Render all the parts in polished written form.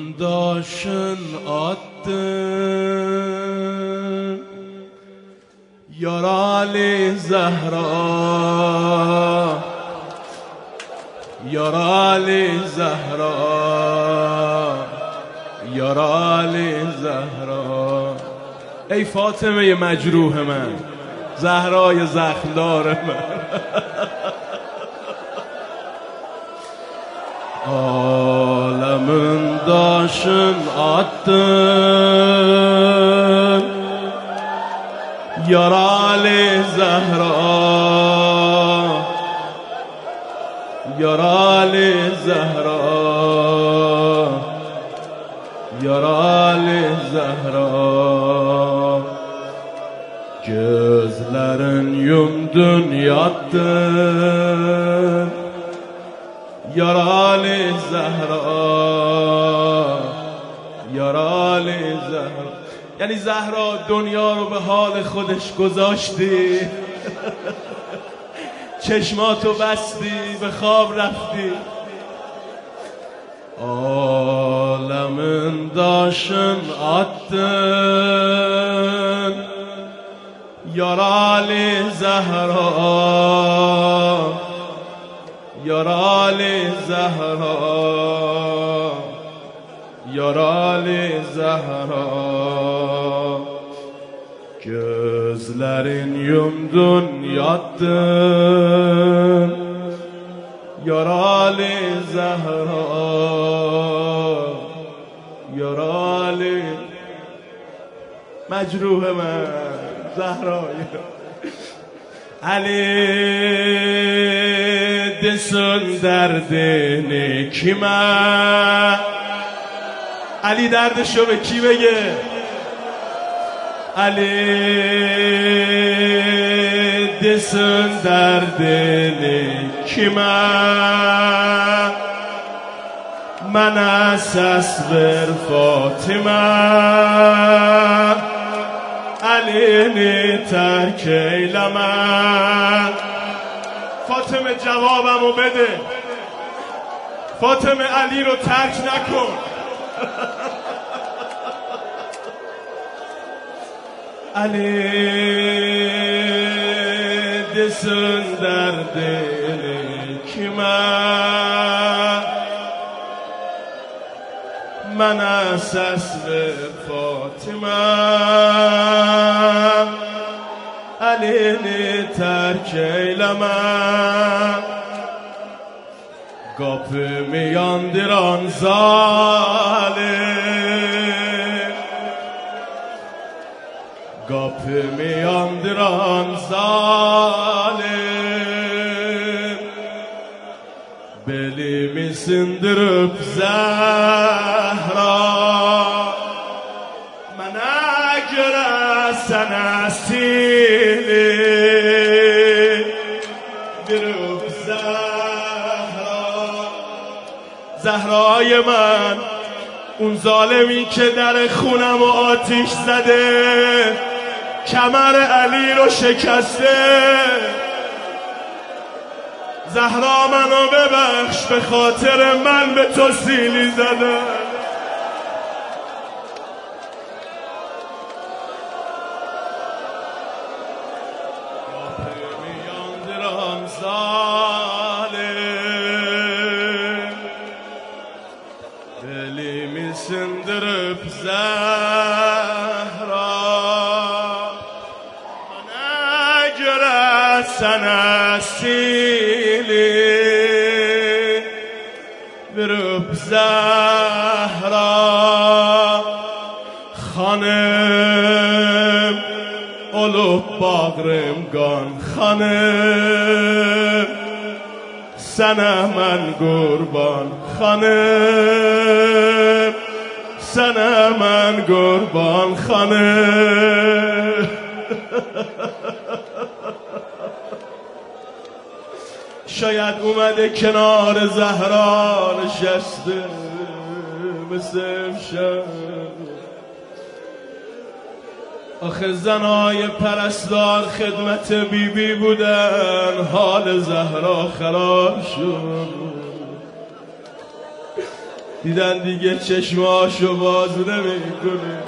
daşın attın Yarali Zehra Yarali Zehra Yarali Zehra ای فاطمه مجروح من زهرای زخمدار من عالمın daşın attın Yarali Zehra Yarali Zehra Yarali Zehra Gözlerin yumdun yattın Yarali Zehra Yarali Zehra یعنی زهرا دنیا رو به حال خودش گذاشتی چشماتو بستی به خواب رفتی عالمın daşın attın Yarali Zehra Yarali Zehra Yarali Zehra Gözlerin yumdun yattın Yarali Zehra Yarali مجروح من زهرای علی دسون دردن کیمه علی دردشو به کی بگه علی دسون دردن کیمه من اساس بر فاطمه علی ترک ایلمه فاطمه جوابمو بده فاطمه علی رو ترک نکن علی دسون در دل کیمه من اساس به فاطمه علی ترک ایلمه Kapımı yandıran zalim Kapımı yandıran zalim Belimi sındırıp Zehra Bana göre sen asili Dirip زهرای من اون ظالمی که در خونم و آتیش زده کمر علی رو شکسته زهرا منو ببخش به خاطر من به تو سیلی زده Belimi sındırıp Zehra Bana göre sen asili Verip Zehra Hanım olup bağrımgan hanım Sana mən qurban xanım Sana mən qurban xanım شاید اومده کنار زهرا نشسته مثل امشب آخه زنای پرستار خدمت بیبی بودن حال زهرا خراب شد دیدن دیگه چشماشو باز نمیکنه.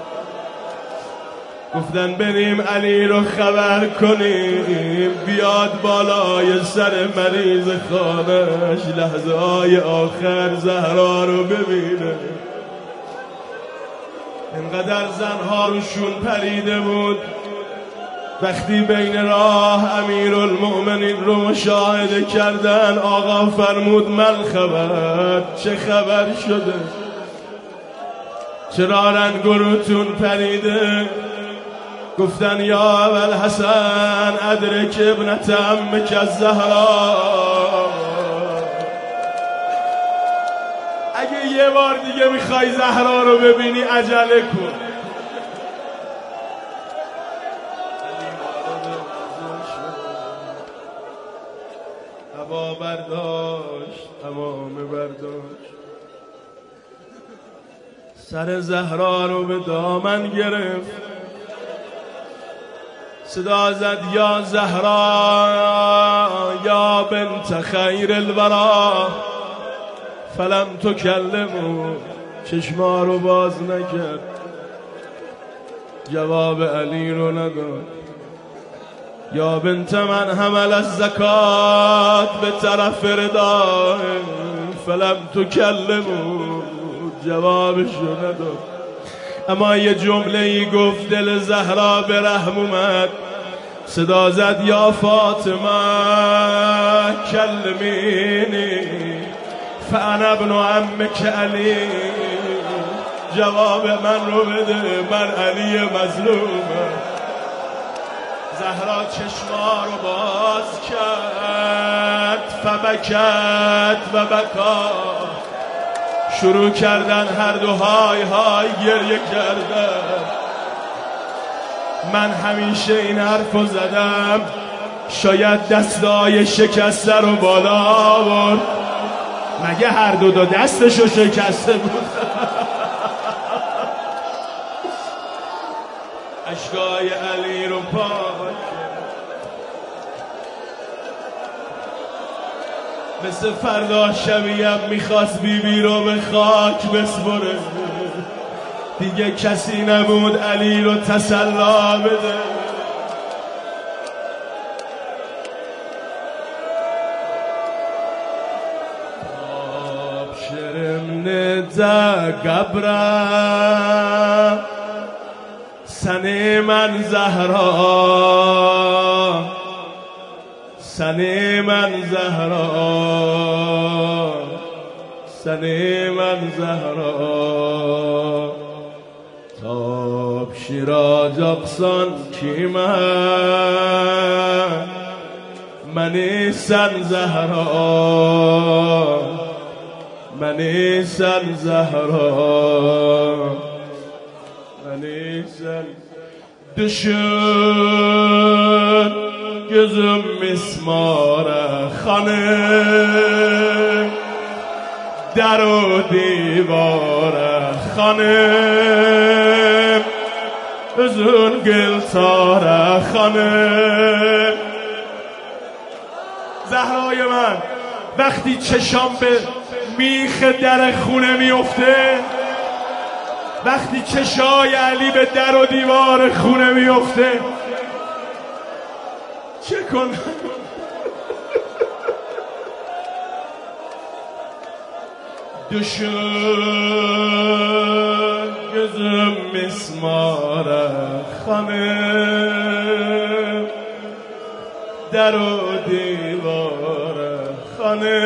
گفتن بریم علی رو خبر کنیم بیاد بالای سر مریض خانش لحظه های آخر زهرا رو ببینه. اینقدر زنها روشون پریده بود. وقتی بین راه امیرالمؤمنین رو مشاهده کردن آقا فرمود من خبر، چه خبر شده؟ چرا رنگ روتون پریده؟ گفتن یا اول حسن ادرک ابنت عمک الزهرا، اگه یه بار دیگه میخوای زهرا رو ببینی عجله کن. هوا برداشت، تمام برداشت، سر زهرا رو به دامن گرفت، صدا زد یا زهرا یا بنت خیر الورا، فلم تکلمو، چشما رو باز نکرد، جواب علی رو نداد. یا بنت من حمل الزکات به طرف رداه، فلم تکلمو، جوابش رو نداد. اما یه جمله ای گفت دل زهرا به رحم اومد، صدا زد یا فاطمه کلمینی فانا ابن عمک علی، جواب من رو بده، من علی مظلومم. زهرا چشما رو باز کرد، فبکت و بکا، شروع کردن هر دو های های گریه کردن. من همیشه این حرف رو زدم، شاید دستای شکسته رو بالا آورد. مگه هر دو دستشو شکسته بود؟ اشکای علی رو پاک مثل فردا شبیم میخواست بیبی رو به خاک بسپره. دیگه کسی نبود علی رو تسلا بده. آبشرم نده قبرم سنه من زهرا، سنه من زهرا، سنه من زهرا، تاب شیراز اقصان کی منی سن زهرا، منی سن زهرا، منی سن. düşün gözüm mismara خانه در و دیوار خانه üzün گلتار خانه. زهرای من وقتی چشام به میخ در خونه میفته، وقتی چشای علی به در و دیوار خونه میفته، چه کنم؟ düşün gözüm mismara خانه در و دیوار خانه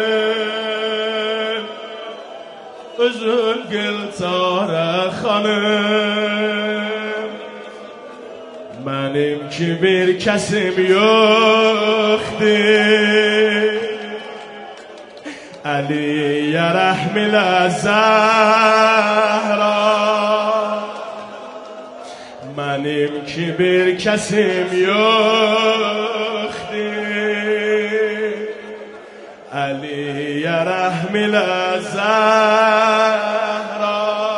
üzün gültar hanım. Benim ki bir kesim yoktur, Aliye rahmile Zahra. Benim ki bir kesim yoktur, Aliye rahmile Zahra.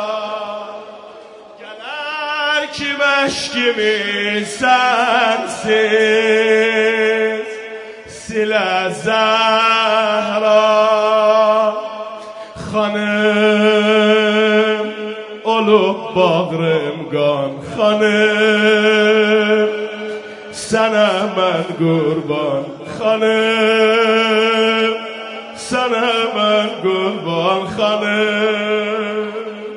Geler ki meşkimi sensiz sile Zahra. خانم اولو باغرمگان خانم سنه من قربان خانم سنه من قربان خانم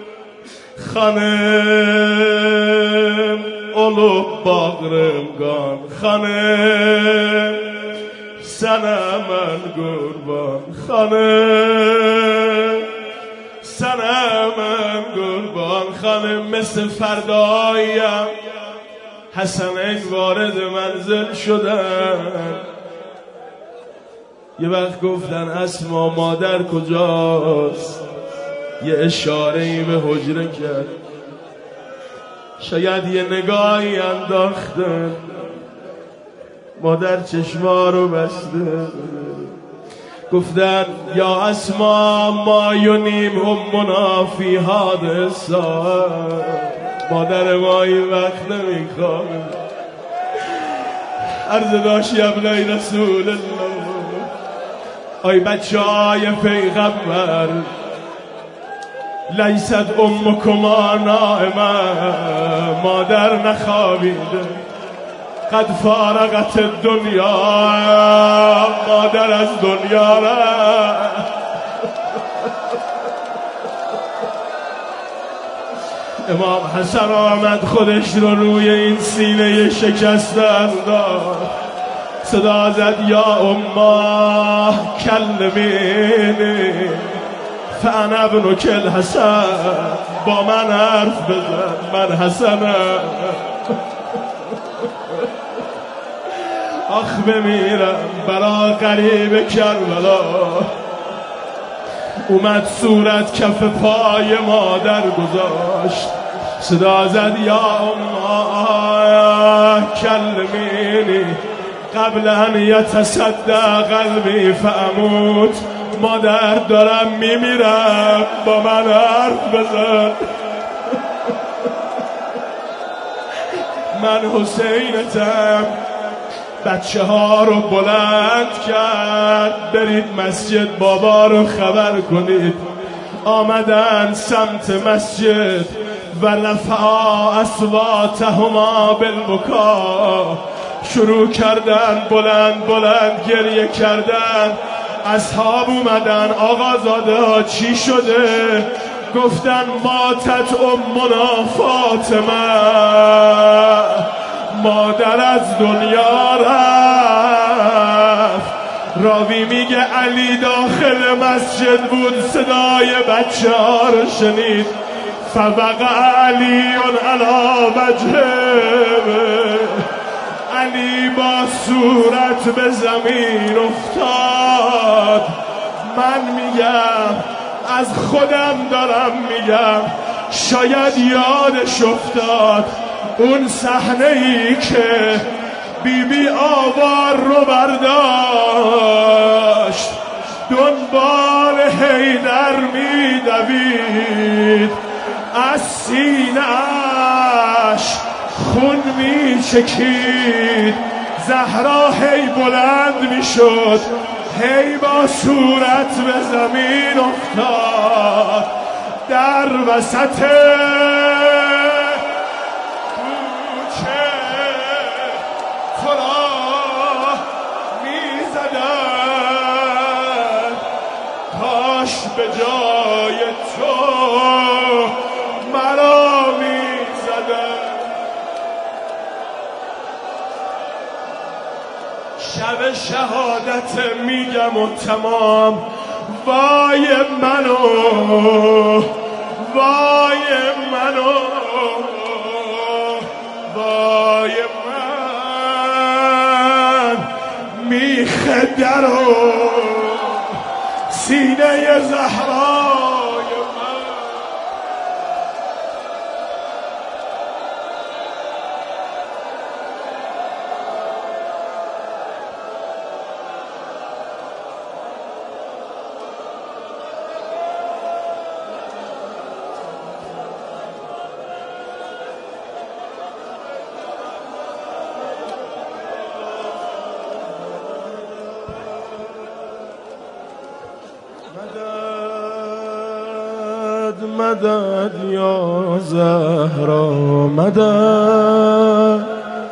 خانم اولو باغرمگان خانم سنه من قربان خانم سنه من قربان خانم مثل فردایم حسنین وارد منزل شدن یه وقت گفتن اسما مادر کجاست یه اشاره‌ای به حجره کرد شاید یه نگاهی انداختن مادر چشما رو بسته گفتن یا اسما ما یونیم امنا فی حادثا مادر ما این وقت نمیخوام عرض داشت ابنای رسول الله آی بچه های پیغمبر لیست امکما نائمه مادر نخوابیده قد فارغت الدنیا مادر از دنیا را امام حسن آمد خودش رو روی این سینه شکسته انداخت صدا زد یا امه کلمینی فانا ابنک الحسن با من حرف بزن من حسنم آخ بمیرم برا غریب کربلا اومد صورت کف پای مادر گذاشت صدا زد یا امه کلمینی قبل ان یتصدع قلبی فاموت مادر دارم میمیرم با من حرف بزن من حسینتم بچه ها رو بلند کرد برید مسجد بابا رو خبر کنید آمدن سمت مسجد و رفعا اصواتهما بالبکا شروع کردن بلند بلند گریه کردن اصحاب اومدن آقازاده ها چی شده گفتن ماتت امنا فاطمه مادر از دنیا رفت راوی میگه علی داخل مسجد بود صدای بچه ها رو شنید فوقع علی علی وجهه علی با صورت به زمین افتاد من میگم از خودم دارم میگم شاید یادش افتاد اون صحنه ای که بیبی آوار رو برداشت دنبال حیدر میدوید از سینه‌اش خون میچکید زهرا هی بلند میشد هی با صورت به زمین افتاد در وسط به جای تو مرا می‌زدن شب شهادت میگم و تمام وای منو وای منو وای من میخه درو سینه زهرای من مدد مدد یا زهرا مدد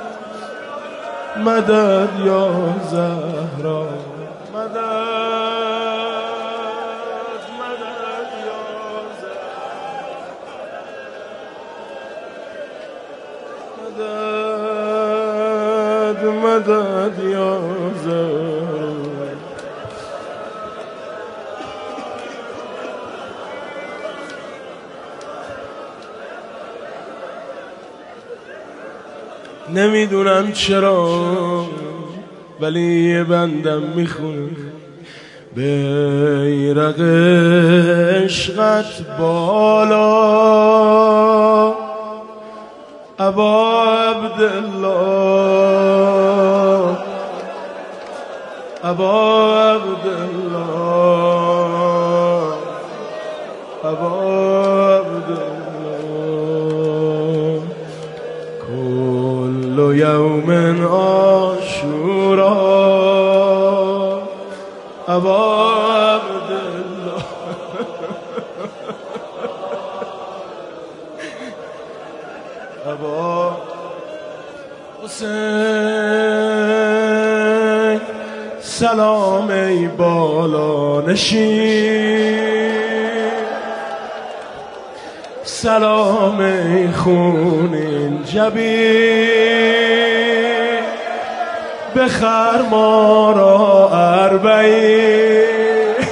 مدد یا زهرا مدد مدد یا زهرا مدد مدد یا زهرا. نمیدونم چرا ولی یه بندم میخونه بیرق عشقت بالا ابا عبدالله ابا عبدالله ابا عبدالله كل يوم عاشورا ابا عبدالله ابا حسین سلام ای بالا نشین سلام ای خونین جبین بخر ما را اربعین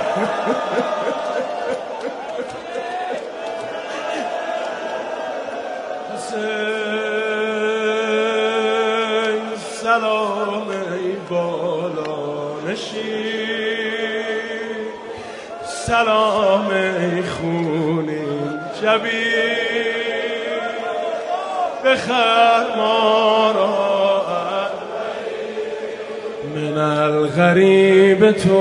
حسین سلام ای بالا نشین سلام ای خونین جبین بخر ما را من الغریب تو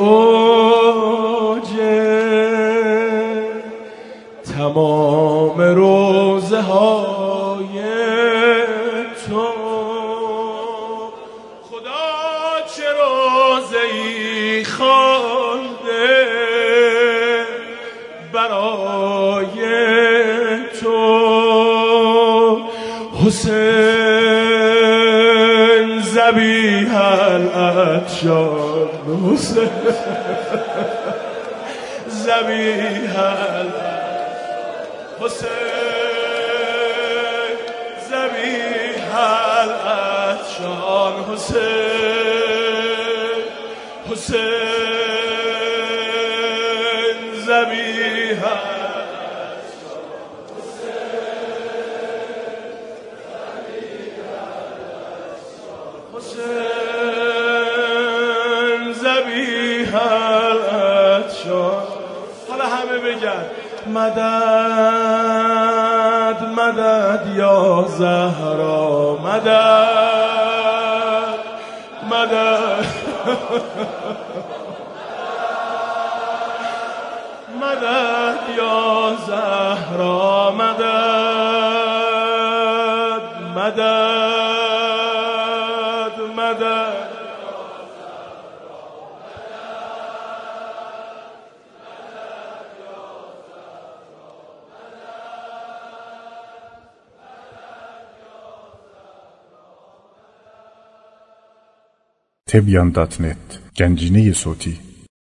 اوجه تمام روزه های تو خدا چه روزه ای خوانده برای تو حسین ذبیح العطشان حسین ذبیح حسین ذبیح العطشان حسین حسین ذبیح حسین ذبیح العطشان. حالا همه بگن مدد مدد یا زهرا مدد مدد مدد یا زهرا مدد مدد مدد. Tebyan.net Gənciniyi Soti